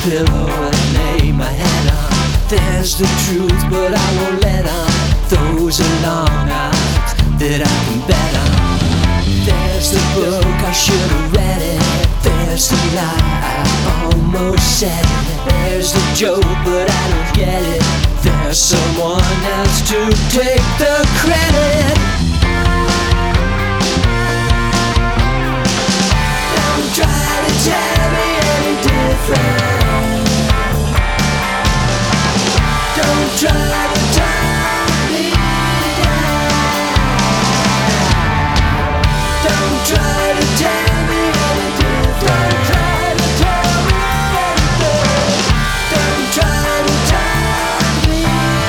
pillow and lay my head on. There's the truth, but I won't let on. Those are long odds that I can bet on. There's the book, I should have read it. There's the lie, I almost said it. There's the joke, but I don't get it. There's someone else to take the credit. Don't try to tell me any different. Don't try to tie me down. Don't try to tell me any different. Don't try to tell me anything. Don't try to tie me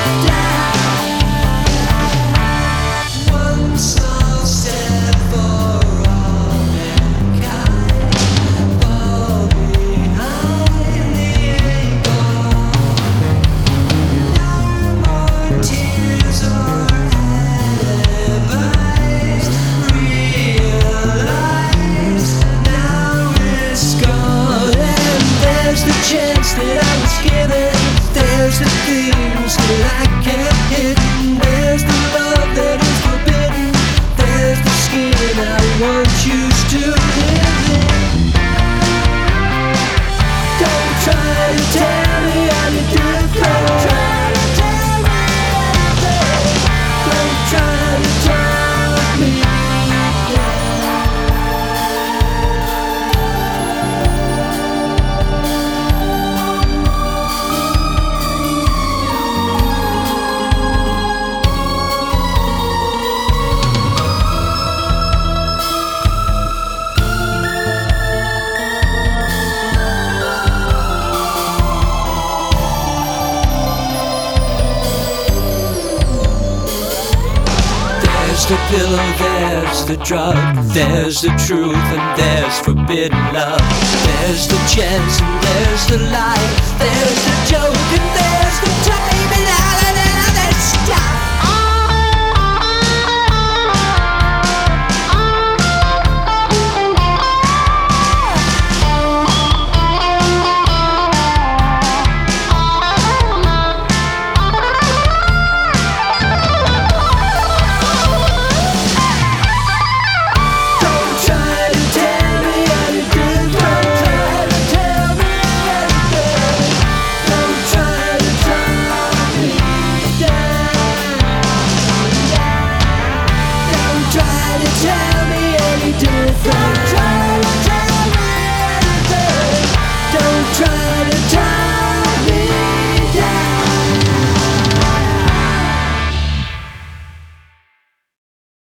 down. One small step for all mankind, fall behind the eight ball. No more tears or alibis. Realize now it's gone. And there's the chance that I was given. There's the things that I can't hit. There's the love that is forbidden. There's the skin I once used to live in. Don't try to tell me I'm different. Don't try to tell me anything. Don't try to tell me down. There's the pillow, there's the drug. There's the truth and there's forbidden love. There's the chance and there's the lie. There's the joke and